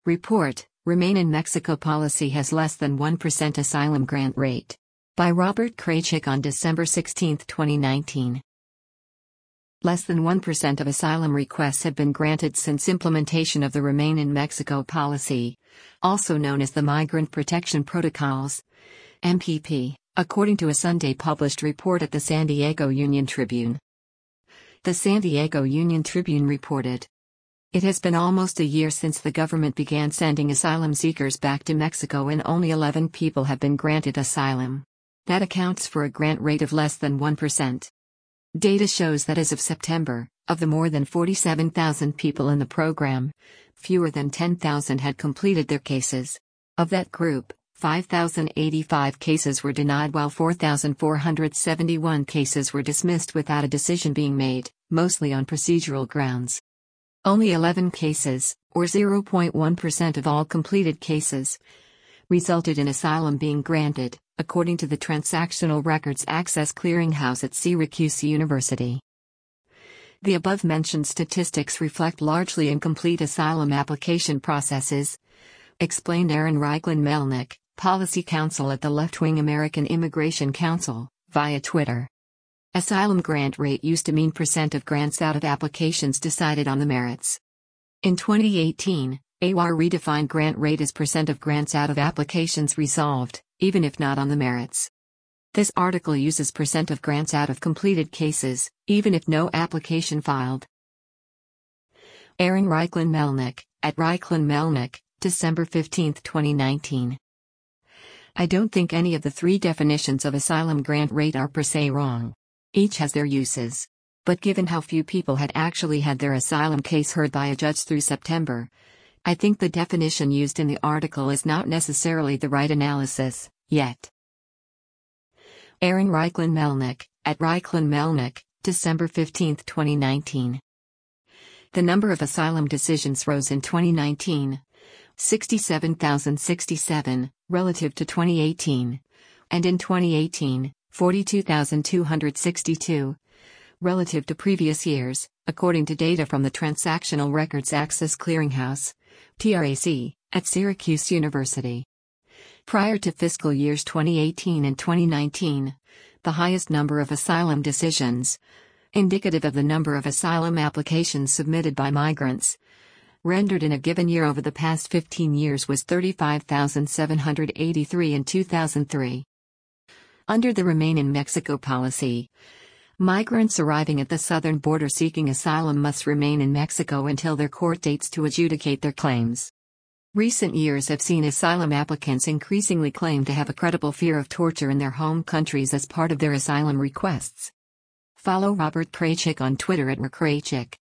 Report: Remain in Mexico policy has less than 1% asylum grant rate. By Robert Kraychik on December 16, 2019. Less than 1% of asylum requests have been granted since implementation of the Remain in Mexico policy, also known as the Migrant Protection Protocols, MPP, according to a Sunday published report at the San Diego Union Tribune. The San Diego Union Tribune reported, "It has been almost a year since the government began sending asylum seekers back to Mexico and only 11 people have been granted asylum. That accounts for a grant rate of less than 1%. Data shows that as of September, of the more than 47,000 people in the program, fewer than 10,000 had completed their cases. Of that group, 5,085 cases were denied while 4,471 cases were dismissed without a decision being made, mostly on procedural grounds. Only 11 cases, or 0.1% of all completed cases, resulted in asylum being granted, according to the Transactional Records Access Clearinghouse at Syracuse University. The above-mentioned statistics reflect largely incomplete asylum application processes," explained Aaron Reichlin-Melnick, policy counsel at the left-wing American Immigration Council, via Twitter. Asylum grant rate used to mean percent of grants out of applications decided on the merits. In 2018, AWAR redefined grant rate as percent of grants out of applications resolved, even if not on the merits. This article uses percent of grants out of completed cases, even if no application filed. Aaron Reichlin-Melnick, at Reichlin-Melnick, December 15, 2019. I don't think any of the three definitions of asylum grant rate are per se wrong. Each has their uses. But given how few people had actually had their asylum case heard by a judge through September, I think the definition used in the article is not necessarily the right analysis, yet. Aaron Reichlin-Melnick, at Reichlin-Melnick, December 15, 2019. The number of asylum decisions rose in 2019, 67,067, relative to 2018, and in 2018, 42,262, relative to previous years, according to data from the Transactional Records Access Clearinghouse, TRAC, at Syracuse University. Prior to fiscal years 2018 and 2019, the highest number of asylum decisions, indicative of the number of asylum applications submitted by migrants, rendered in a given year over the past 15 years was 35,783 in 2003. Under the Remain in Mexico policy, migrants arriving at the southern border seeking asylum must remain in Mexico until their court dates to adjudicate their claims. Recent years have seen asylum applicants increasingly claim to have a credible fear of torture in their home countries as part of their asylum requests. Follow Robert Kraychik on Twitter at @RKraychik.